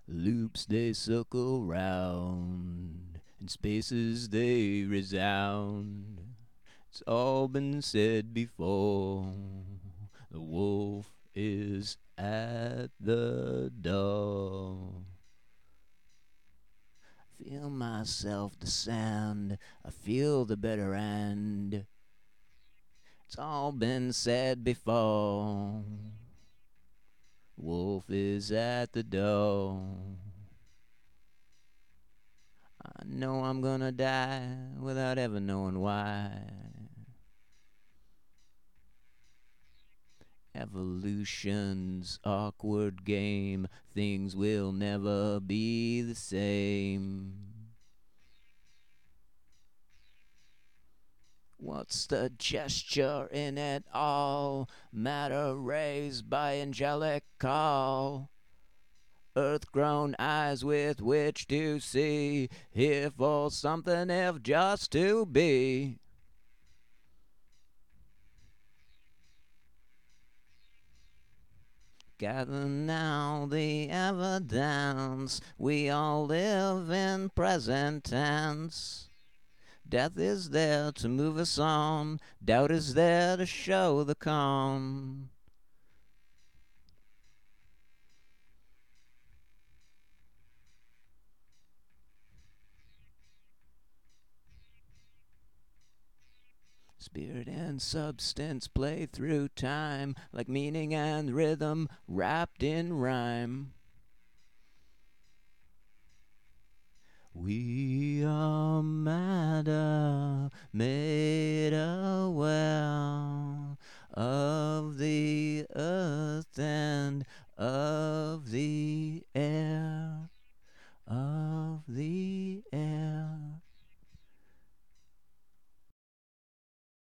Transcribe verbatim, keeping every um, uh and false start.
Loops they circle round, in spaces they resound. It's all been said before. The wolf is at the door. Feel myself descend. I feel the bitter end. It's all been said before. Wolf is at the door. I know I'm gonna die without ever knowing why. Evolution's awkward game. Things will never be the same. What's the gesture in it all? Matter raised by angelic call. Earth-grown eyes with which to see. Here for something if just to be. Gather now the evidence. We all live in present tense. Death is there to move us on. Doubt is there to show the calm. Spirit and substance play through time, like meaning and rhythm wrapped in rhyme. We are matter made aware of the earth and of the